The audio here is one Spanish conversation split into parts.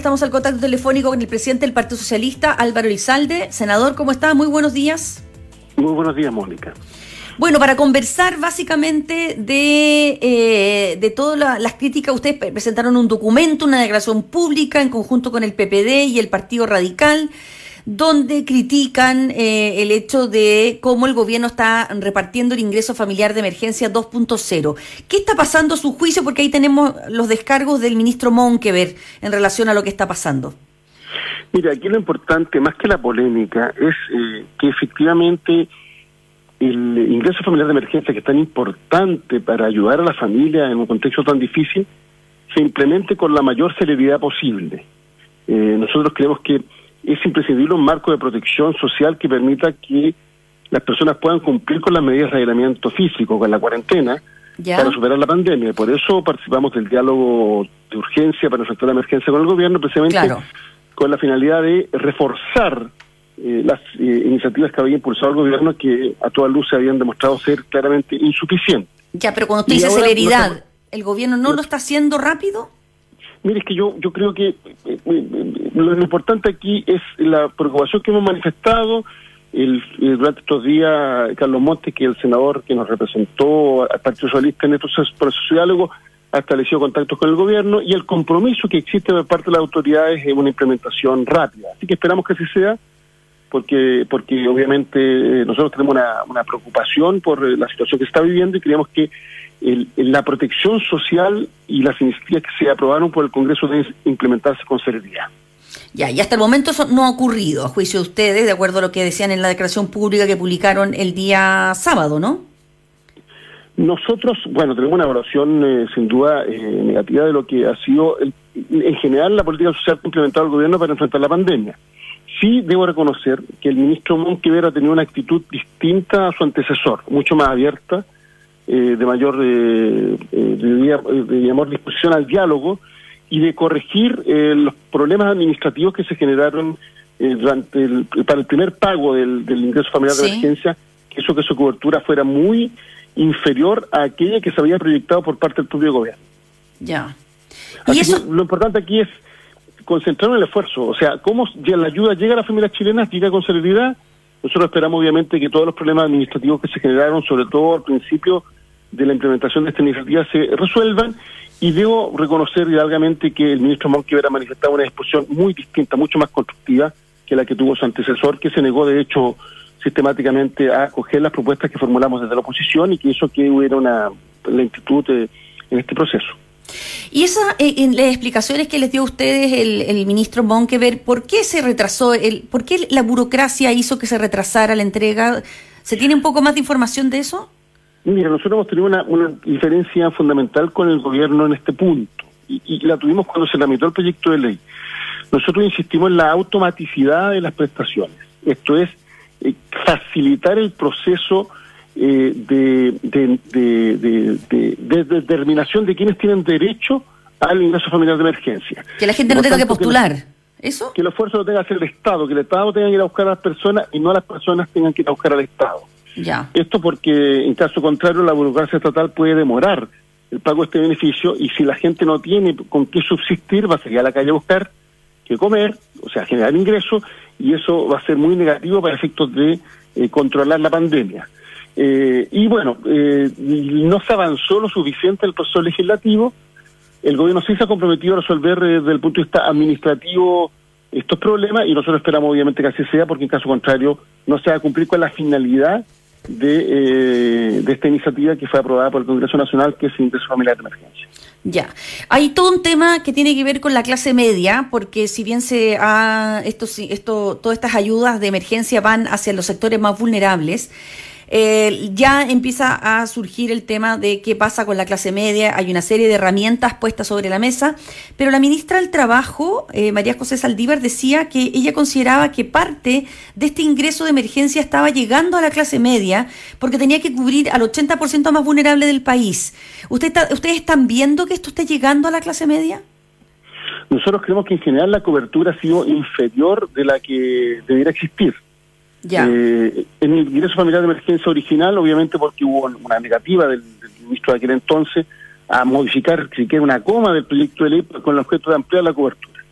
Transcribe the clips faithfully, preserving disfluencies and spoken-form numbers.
estamos al contacto telefónico con el presidente del Partido Socialista, Álvaro Elizalde. Senador, ¿cómo está? Muy buenos días. Muy buenos días, Mónica. Bueno, para conversar básicamente de, eh, de todas la, las críticas, ustedes presentaron un documento, una declaración pública en conjunto con el P P D y el Partido Radical, donde critican eh, el hecho de cómo el gobierno está repartiendo el ingreso familiar de emergencia dos punto cero. ¿Qué está pasando a su juicio? Porque ahí tenemos los descargos del ministro Monkever en relación a lo que está pasando. Mira, aquí lo importante, más que la polémica, es eh, que efectivamente el ingreso familiar de emergencia, que es tan importante para ayudar a la familia en un contexto tan difícil, se implemente con la mayor celeridad posible. Eh, nosotros creemos que es imprescindible un marco de protección social que permita que las personas puedan cumplir con las medidas de aislamiento físico, con la cuarentena, ¿ya?, para superar la pandemia. Por eso participamos del diálogo de urgencia para enfrentar la emergencia con el gobierno, precisamente claro, con la finalidad de reforzar eh, las eh, iniciativas que había impulsado el gobierno, que a toda luz se habían demostrado ser claramente insuficientes. Ya, pero cuando usted dice celeridad, no está, ¿el gobierno no, no lo está haciendo rápido? Mire, es que yo yo creo que eh, eh, lo importante aquí es la preocupación que hemos manifestado el, el, durante estos días. Carlos Montes, que es el senador que nos representó al Partido Socialista en estos procesos de diálogo, ha establecido contactos con el gobierno y el compromiso que existe por parte de las autoridades es una implementación rápida. Así que esperamos que así sea, porque porque obviamente eh, nosotros tenemos una, una preocupación por eh, la situación que se está viviendo y creemos que El, la protección social y las iniciativas que se aprobaron por el Congreso deben implementarse con celeridad. Ya, y hasta el momento eso no ha ocurrido, a juicio de ustedes, de acuerdo a lo que decían en la declaración pública que publicaron el día sábado, ¿no? Nosotros, bueno, tenemos una evaluación eh, sin duda eh, negativa de lo que ha sido, el, en general, la política social que ha implementado el gobierno para enfrentar la pandemia. Sí debo reconocer que el ministro Monkever ha tenido una actitud distinta a su antecesor, mucho más abierta, Eh, de mayor eh, eh, de, de mayor disposición al diálogo y de corregir eh, los problemas administrativos que se generaron eh, durante el, para el primer pago del, del ingreso familiar sí. de emergencia, que eso que su cobertura fuera muy inferior a aquella que se había proyectado por parte del propio gobierno. Ya. Así ¿Y eso? que lo importante aquí es concentrar en el esfuerzo, o sea, cómo la ayuda llega a las familias chilenas, llega con celeridad. Nosotros esperamos obviamente que todos los problemas administrativos que se generaron, sobre todo al principio de la implementación de esta iniciativa, se resuelvan, y debo reconocer hidalgamente que el ministro Monkever ha manifestado una disposición muy distinta, mucho más constructiva que la que tuvo su antecesor, que se negó de hecho sistemáticamente a acoger las propuestas que formulamos desde la oposición y que hizo que hubiera una lentitud eh, en este proceso. Y esa, eh, en las explicaciones que les dio a ustedes el, el ministro Monkever, ¿por qué se retrasó? El, ¿Por qué la burocracia hizo que se retrasara la entrega? ¿Se tiene un poco más de información de eso? Mira, nosotros hemos tenido una, una diferencia fundamental con el gobierno en este punto, y, y la tuvimos cuando se tramitó el proyecto de ley. Nosotros insistimos en la automaticidad de las prestaciones, esto es, eh, facilitar el proceso eh, de, de, de, de, de, de, de determinación de quienes tienen derecho al ingreso familiar de emergencia. Que la gente no tenga que postular, que lo, ¿eso? Que el esfuerzo lo tenga que hacer el Estado, que el Estado tenga que ir a buscar a las personas y no las personas tengan que ir a buscar al Estado. Ya. Esto porque, en caso contrario, la burocracia estatal puede demorar el pago de este beneficio, y si la gente no tiene con qué subsistir, va a salir a la calle a buscar qué comer, o sea, generar ingresos, y eso va a ser muy negativo para efectos de eh, controlar la pandemia. Eh, y bueno, eh, no se avanzó lo suficiente el proceso legislativo. El gobierno sí se ha comprometido a resolver eh, desde el punto de vista administrativo estos problemas, y nosotros esperamos obviamente que así sea, porque en caso contrario no se va a cumplir con la finalidad de, eh, de esta iniciativa que fue aprobada por el Congreso Nacional, que es el ingreso familiar de emergencia. Ya, hay todo un tema que tiene que ver con la clase media, porque si bien se ha esto, esto, todas estas ayudas de emergencia van hacia los sectores más vulnerables, Eh, ya empieza a surgir el tema de qué pasa con la clase media. Hay una serie de herramientas puestas sobre la mesa, pero la ministra del Trabajo, eh, María José Saldívar, decía que ella consideraba que parte de este ingreso de emergencia estaba llegando a la clase media porque tenía que cubrir al ochenta por ciento más vulnerable del país. ¿Usted está, ¿Ustedes están viendo que esto está llegando a la clase media? Nosotros creemos que en general la cobertura ha sido inferior de la que debiera existir. Ya. Eh, en el ingreso familiar de emergencia original, obviamente porque hubo una negativa del, del ministro de aquel entonces a modificar siquiera una coma del proyecto de ley con el objeto de ampliar la cobertura.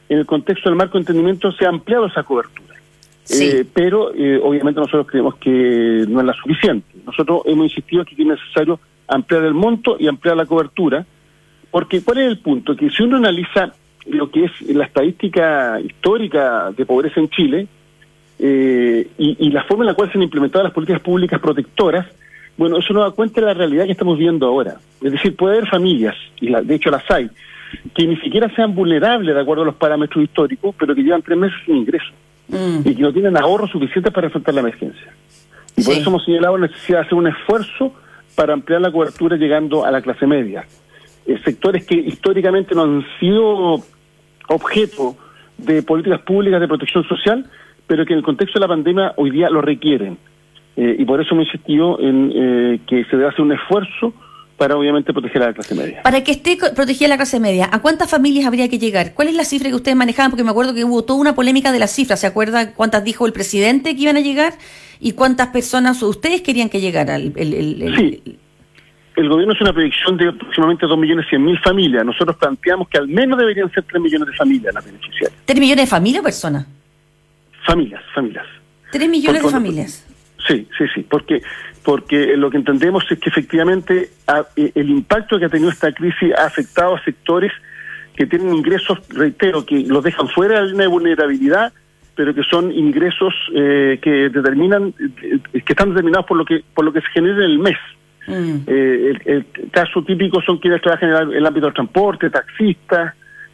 en el contexto del marco de entendimiento se ha ampliado esa cobertura. Sí. Eh, pero eh, obviamente nosotros creemos que no es la suficiente. Nosotros hemos insistido en que es necesario ampliar el monto y ampliar la cobertura, porque ¿cuál es el punto? Que si uno analiza lo que es la estadística histórica de pobreza en Chile eh, y, y la forma en la cual se han implementado las políticas públicas protectoras, bueno, eso nos da cuenta de la realidad que estamos viendo ahora. Es decir, puede haber familias, y la, de hecho las hay, que ni siquiera sean vulnerables de acuerdo a los parámetros históricos, pero que llevan tres meses sin ingresos mm. y que no tienen ahorros suficientes para enfrentar la emergencia. Y sí. por eso hemos señalado la necesidad de hacer un esfuerzo para ampliar la cobertura llegando a la clase media. Eh, sectores que históricamente no han sido objeto de políticas públicas de protección social, pero que en el contexto de la pandemia hoy día lo requieren. Eh, y por eso hemos insistido en eh, que se debe hacer un esfuerzo para obviamente proteger a la clase media. Para que esté protegida la clase media, ¿a cuántas familias habría que llegar? ¿Cuál es la cifra que ustedes manejaban? Porque me acuerdo que hubo toda una polémica de las cifras. ¿Se acuerda cuántas dijo el presidente que iban a llegar? ¿Y cuántas personas ustedes querían que llegara? El, el, el, el, sí, el gobierno hace una predicción de aproximadamente dos millones cien mil familias. Nosotros planteamos que al menos deberían ser tres millones de familias las beneficiarias. ¿tres millones de familias o personas? Familias, familias. ¿tres millones Por, de familias? Sí, sí, sí, porque porque lo que entendemos es que efectivamente a, el impacto que ha tenido esta crisis ha afectado a sectores que tienen ingresos, reitero, que los dejan fuera de la línea de vulnerabilidad, pero que son ingresos eh, que determinan, eh, que están determinados por lo que por lo que se genera en el mes. Mm. Eh, el, el caso típico son quienes trabajan en el, el ámbito del transporte, taxistas,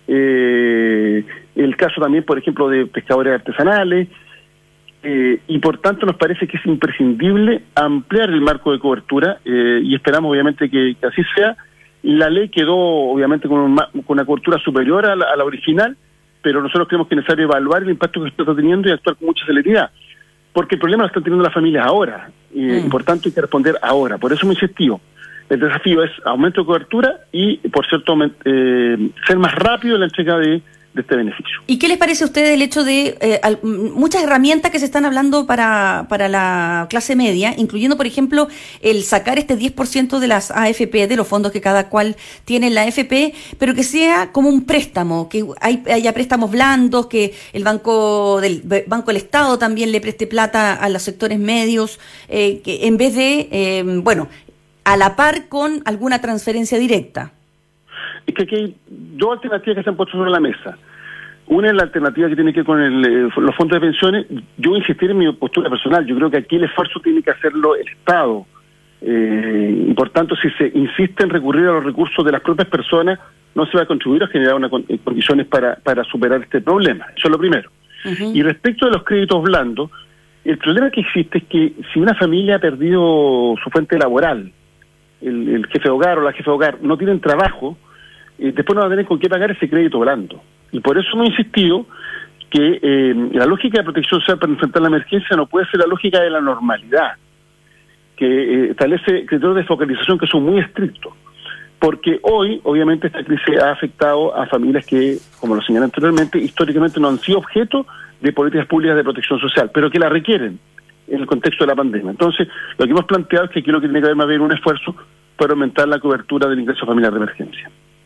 eh, el caso también, por ejemplo, de pescadores artesanales. Eh, y por tanto nos parece que es imprescindible ampliar el marco de cobertura eh, y esperamos obviamente que, que así sea. La ley quedó obviamente con, un, con una cobertura superior a la, a la original, pero nosotros creemos que es necesario evaluar el impacto que se está teniendo y actuar con mucha celeridad, porque el problema lo están teniendo las familias ahora eh, mm. y por tanto hay que responder ahora. Por eso hemos insistido, el desafío es aumento de cobertura y por cierto eh, ser más rápido en la entrega de de este beneficio. ¿Y qué les parece a ustedes el hecho de eh, al, muchas herramientas que se están hablando para, para la clase media, incluyendo, por ejemplo, el sacar este diez por ciento de las A F P, de los fondos que cada cual tiene en la A F P, pero que sea como un préstamo, que hay, haya préstamos blandos, que el Banco del Banco del Estado también le preste plata a los sectores medios, eh, que en vez de, eh, bueno, a la par con alguna transferencia directa? Es que aquí hay dos alternativas que se han puesto sobre la mesa. Una es la alternativa que tiene que ver con el, eh, los fondos de pensiones. Yo voy a insistir en mi postura personal. Yo creo que aquí el esfuerzo tiene que hacerlo el Estado. Eh, y por tanto, si se insiste en recurrir a los recursos de las propias personas, no se va a contribuir a generar unas con, eh, condiciones para, para superar este problema. Eso es lo primero. Uh-huh. Y respecto de los créditos blandos, el problema que existe es que si una familia ha perdido su fuente laboral, el, el jefe de hogar o la jefa de hogar no tienen trabajo, Eh, después no va a tener con qué pagar ese crédito blando. Y por eso hemos insistido que eh, la lógica de protección social para enfrentar la emergencia no puede ser la lógica de la normalidad, que eh, establece criterios de focalización que son muy estrictos. Porque hoy, obviamente, esta crisis ha afectado a familias que, como lo señalé anteriormente, históricamente no han sido objeto de políticas públicas de protección social, pero que la requieren en el contexto de la pandemia. Entonces, lo que hemos planteado es que aquí lo que tiene que haber más bien un esfuerzo para aumentar la cobertura del ingreso familiar de emergencia.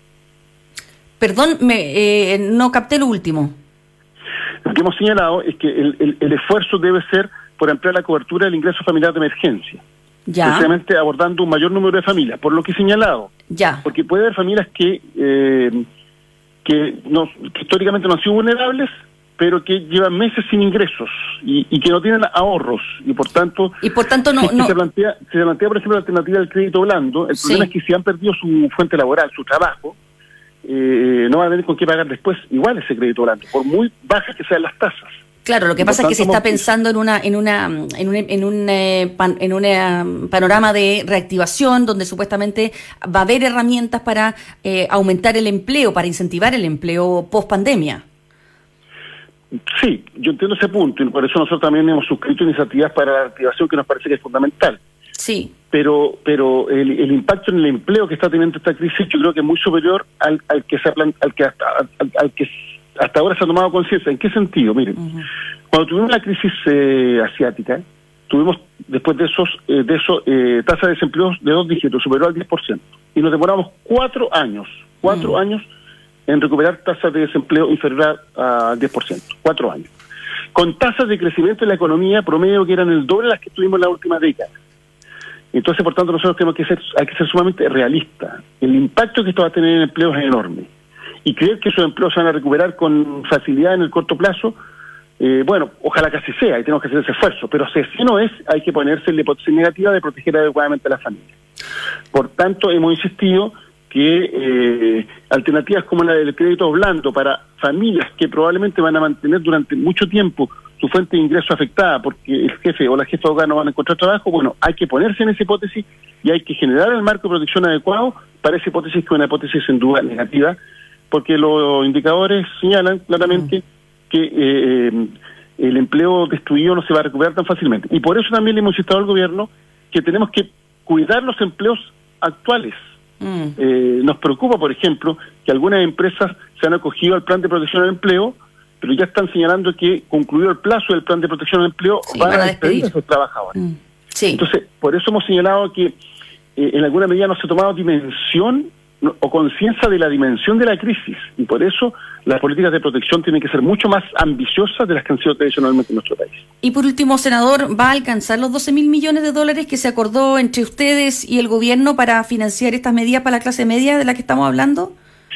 Perdón, me, eh, no capté lo último. Lo que hemos señalado es que el, el, el esfuerzo debe ser por ampliar la cobertura del ingreso familiar de emergencia. Ya. Precisamente abordando un mayor número de familias, por lo que he señalado. Ya. Porque puede haber familias que, eh, que, no, que históricamente no han sido vulnerables, pero que llevan meses sin ingresos y, y que no tienen ahorros. Y por tanto, y por tanto no, si no... Se, plantea, se plantea, por ejemplo, la alternativa del crédito blando. El sí. problema es que si han perdido su fuente laboral, su trabajo, Eh, no van a tener con qué pagar después igual ese crédito blando, por muy bajas que sean las tasas. Claro, lo que pasa es que se está pensando en una en una en un en un eh, pan, en un eh, panorama de reactivación donde supuestamente va a haber herramientas para eh, aumentar el empleo, para incentivar el empleo post pandemia. Sí, yo entiendo ese punto y por eso nosotros también hemos suscrito iniciativas para la reactivación que nos parece que es fundamental. Sí. Pero pero el, el impacto en el empleo que está teniendo esta crisis yo creo que es muy superior al, al que se plan, al que hasta al, al que hasta ahora se ha tomado conciencia. ¿En qué sentido? Miren, uh-huh. cuando tuvimos la crisis eh, asiática, tuvimos después de esos eh, de eso eh, tasa de desempleo de dos dígitos, superó al diez por ciento. Y nos demoramos cuatro años, cuatro uh-huh. años en recuperar tasas de desempleo inferior al diez por ciento, cuatro años, con tasas de crecimiento de la economía promedio que eran el doble de las que tuvimos en la última década. Entonces, por tanto, nosotros tenemos que ser, hay que ser sumamente realistas. El impacto que esto va a tener en empleos es enorme. Y creer que esos empleos se van a recuperar con facilidad en el corto plazo, eh, bueno, ojalá que así sea, y tenemos que hacer ese esfuerzo. Pero si así no es, hay que ponerse en la hipótesis negativa de proteger adecuadamente a la familia. Por tanto, hemos insistido que eh, alternativas como la del crédito blando para familias que probablemente van a mantener durante mucho tiempo su fuente de ingreso afectada porque el jefe o la jefa de hogar no van a encontrar trabajo, bueno, hay que ponerse en esa hipótesis y hay que generar el marco de protección adecuado para esa hipótesis, que es una hipótesis sin duda negativa, porque los indicadores señalan claramente mm. que eh, el empleo destruido no se va a recuperar tan fácilmente. Y por eso también le hemos insistido al gobierno que tenemos que cuidar los empleos actuales. Mm. Eh, nos preocupa, por ejemplo, que algunas empresas se han acogido al plan de protección al empleo, pero ya están señalando que, concluido el plazo del plan de protección al empleo, sí, van, van a despedir a sus trabajadores. Mm. Sí. Entonces, por eso hemos señalado que eh, en alguna medida no se ha tomado dimensión no, o conciencia de la dimensión de la crisis, y por eso las políticas de protección tienen que ser mucho más ambiciosas de las que han sido tradicionalmente en nuestro país. Y por último, senador, ¿va a alcanzar los doce mil millones de dólares que se acordó entre ustedes y el gobierno para financiar estas medidas para la clase media de la que estamos hablando?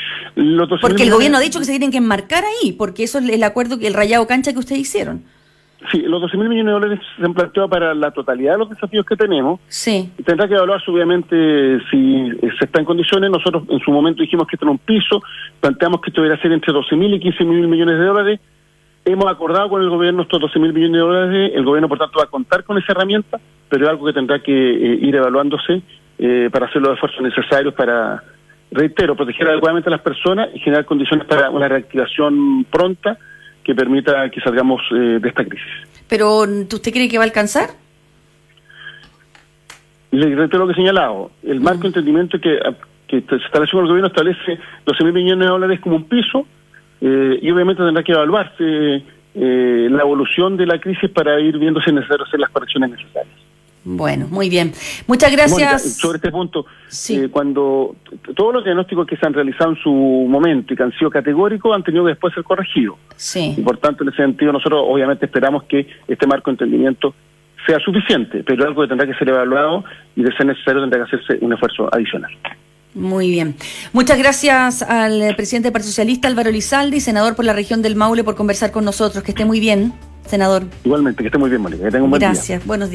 Porque el gobierno ha dicho que se tienen que enmarcar ahí, porque eso es el acuerdo, el rayado cancha que ustedes hicieron. Sí, los doce mil millones de dólares se han planteado para la totalidad de los desafíos que tenemos. Sí. Tendrá que evaluarse, obviamente, si se está en condiciones. Nosotros en su momento dijimos que esto era un piso, planteamos que esto debería ser entre doce mil y quince mil millones de dólares. Hemos acordado con el gobierno estos doce mil millones de dólares. El gobierno, por tanto, va a contar con esa herramienta, pero es algo que tendrá que eh, ir evaluándose eh, para hacer los esfuerzos necesarios para, reitero, proteger adecuadamente a las personas y generar condiciones para una reactivación pronta que permita que salgamos eh, de esta crisis. ¿Pero usted cree que va a alcanzar? Le reitero lo que he señalado. El marco de uh-huh. entendimiento que, que se estableció con el gobierno establece doce mil millones de dólares como un piso eh, y obviamente tendrá que evaluarse eh, la evolución de la crisis para ir viendo si es necesario hacer las correcciones necesarias. Bueno, muy bien. Muchas gracias. Mónica, sobre este punto, sí. eh, cuando todos los diagnósticos que se han realizado en su momento y que han sido categóricos han tenido que después ser corregidos. Sí. Y por tanto, en ese sentido, nosotros obviamente esperamos que este marco de entendimiento sea suficiente, pero algo que tendrá que ser evaluado y de ser necesario tendrá que hacerse un esfuerzo adicional. Muy bien. Muchas gracias al presidente del Partido Socialista, Álvaro Elizalde, senador por la región del Maule, por conversar con nosotros. Que esté muy bien, senador. Igualmente, que esté muy bien, Mónica. Que tenga un buen día. Gracias. Buenos días.